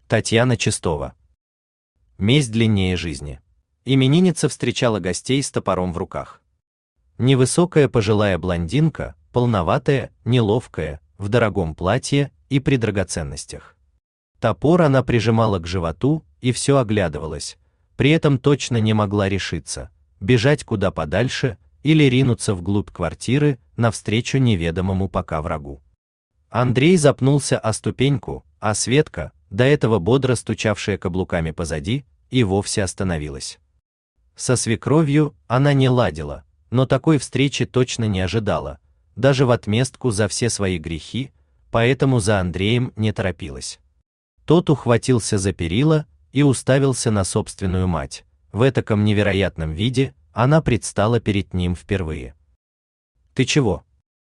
Татьяна Чистова. Месть длиннее жизни. Именинница встречала гостей с топором в руках. Невысокая пожилая блондинка, полноватая, неловкая, в дорогом платье и при драгоценностях. Топор она прижимала к животу и все оглядывалась, при этом точно не могла решиться, бежать куда подальше или ринуться вглубь квартиры навстречу неведомому пока врагу. Андрей запнулся о ступеньку, а Светка, до этого бодро стучавшая каблуками позади, и вовсе остановилась. Со свекровью она не ладила, но такой встречи точно не ожидала, даже в отместку за все свои грехи, поэтому за Андреем не торопилась. Тот ухватился за перила и уставился на собственную мать. В этаком невероятном виде она предстала перед ним впервые. «Ты чего?»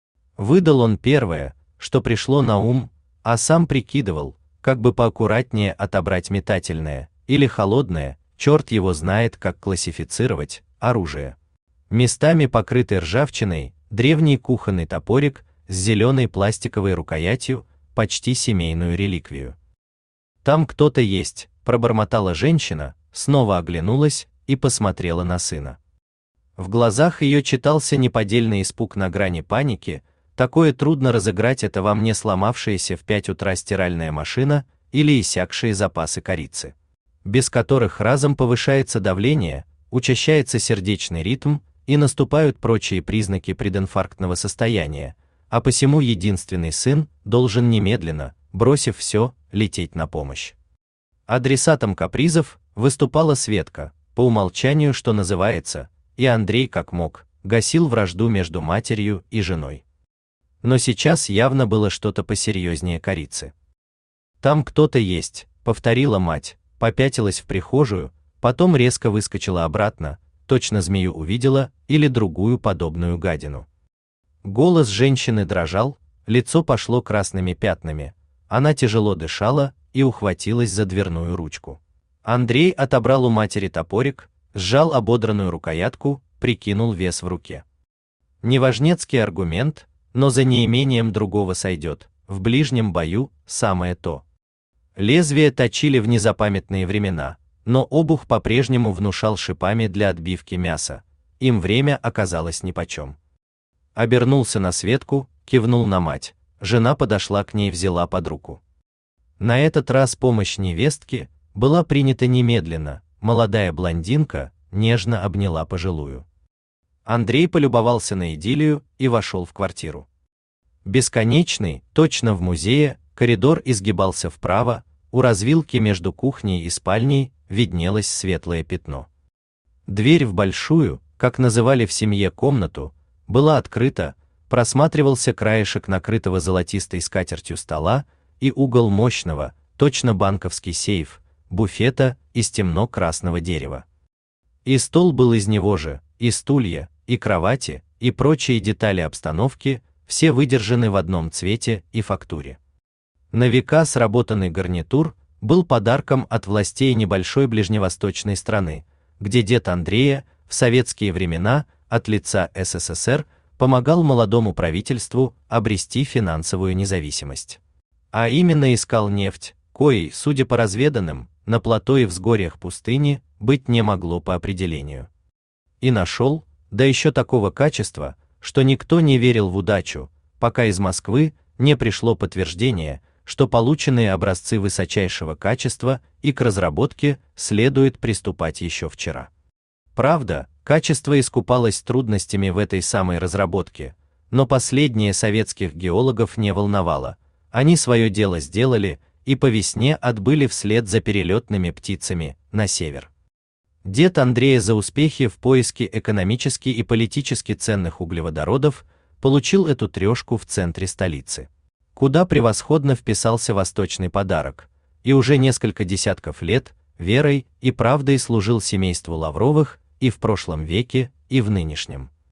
Выдал он первое, что пришло на ум, а сам прикидывал, как бы поаккуратнее отобрать метательное или холодное, черт его знает, как классифицировать, оружие. Местами покрытый ржавчиной, древний кухонный топорик с зеленой пластиковой рукоятью, почти семейную реликвию. «Там кто-то есть», — пробормотала женщина, снова оглянулась и посмотрела на сына. В глазах ее читался неподдельный испуг на грани паники. Такое трудно разыграть, это вам не сломавшаяся в 5 утра стиральная машина или иссякшие запасы корицы, без которых разом повышается давление, учащается сердечный ритм и наступают прочие признаки прединфарктного состояния, а посему единственный сын должен немедленно, бросив все, лететь на помощь. Адресатом капризов выступала Светка, по умолчанию, что называется, и Андрей как мог гасил вражду между матерью и женой. Но сейчас явно было что-то посерьезнее корицы. «Там кто-то есть», — повторила мать, попятилась в прихожую, потом резко выскочила обратно, точно змею увидела или другую подобную гадину. Голос женщины дрожал, лицо пошло красными пятнами, она тяжело дышала и ухватилась за дверную ручку. Андрей отобрал у матери топорик, сжал ободранную рукоятку, прикинул вес в руке. Неважнецкий аргумент, но за неимением другого сойдет, в ближнем бою самое то. Лезвие точили в незапамятные времена, но обух по-прежнему внушал шипами для отбивки мяса, им время оказалось нипочем. Обернулся на Светку, кивнул на мать, жена подошла к ней, взяла под руку. На этот раз помощь невестки была принята немедленно, молодая блондинка нежно обняла пожилую. Андрей полюбовался на идиллию и вошел в квартиру. Бесконечный, точно в музее, коридор изгибался вправо, у развилки между кухней и спальней виднелось светлое пятно. Дверь в большую, как называли в семье комнату, была открыта, просматривался краешек накрытого золотистой скатертью стола и угол мощного, точно банковский сейф, буфета из темно-красного дерева. И стол был из него же, и стулья, и кровати, и прочие детали обстановки, все выдержаны в одном цвете и фактуре. На века сработанный гарнитур был подарком от властей небольшой ближневосточной страны, где дед Андрея в советские времена от лица СССР помогал молодому правительству обрести финансовую независимость. А именно искал нефть, коей, судя по разведанным, на плато и взгорьях пустыни быть не могло по определению. И нашел, да еще такого качества, что никто не верил в удачу, пока из Москвы не пришло подтверждение, что полученные образцы высочайшего качества и к разработке следует приступать еще вчера. Правда, качество искупалось трудностями в этой самой разработке, но последнее советских геологов не волновало, они свое дело сделали и по весне отбыли вслед за перелетными птицами на север. Дед Андрея за успехи в поиске экономически и политически ценных углеводородов получил эту трешку в центре столицы, куда превосходно вписался восточный подарок, и уже несколько десятков лет верой и правдой служил семейству Лавровых и в прошлом веке, и в нынешнем.